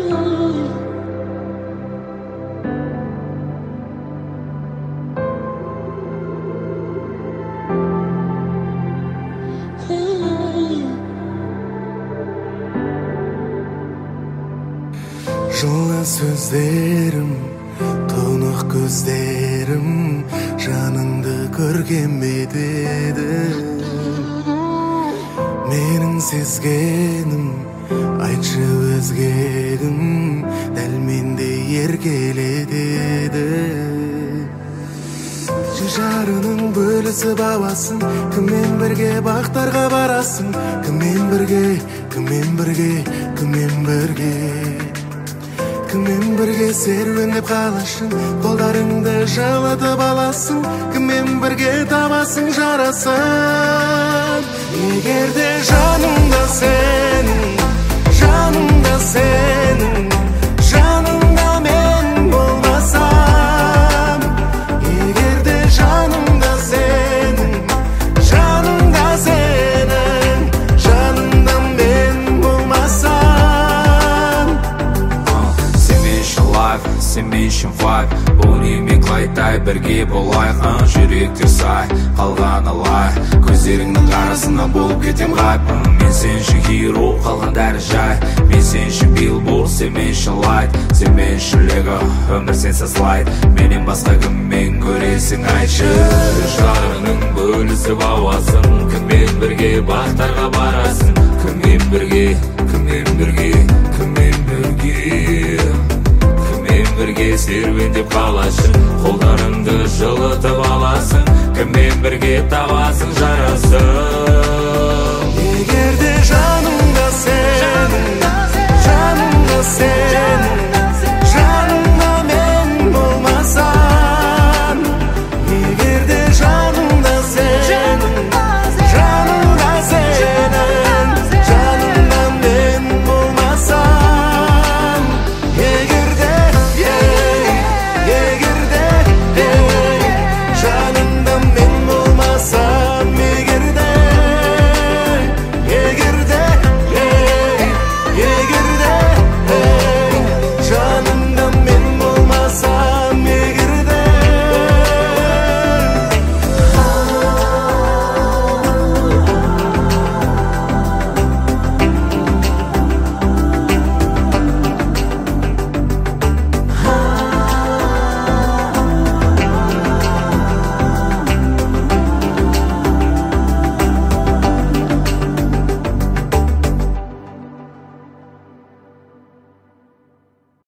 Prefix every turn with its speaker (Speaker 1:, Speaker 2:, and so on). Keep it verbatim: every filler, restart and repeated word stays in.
Speaker 1: Жылы сөздерім, тұнық көздерім, жаныңды көрген бедеді. Менің сезгенім, айтшы өзгегім, дәл мендей еркелетеді. Жарының бөлісіп ауасың, кіммен бірге бақтарға барасың, кіммен бірге, кіммен бірге, кіммен бірге. Кіммен бірге серуендеп қалашың, қолдарыңды жылытып аласың, кіммен бірге табасың жарасын. Егер де жаныңда сенің, жаныңда сенің, жаныңда мен болмасам. Егер де жаныңда сенің, жаныңда сенің, жаныңда мен болмасам.
Speaker 2: Сенбей үшін вайб, бұл неме қайтай бірге болайық, а жүректер сай, қалғаны лай. Көздеріңнің арасына болып кетем ғайып, мен сен үшін хиро, қалған дәрі жай. Мен сен үшін билборд, сен мен үшін лайт, сен мен үшін лего, өмір сенсіз лайт. Менен басқа кіммен көресің айтшы.
Speaker 3: Жарының бөлісіп ауасың, кіммен бірге бақтарға барасың, кіммен бірге, кіммен бірге, кіммен бірге. Бірге серуендеп қалашың, қолдарыңды жылытып аласың, кіммен бірге табасың жарасын.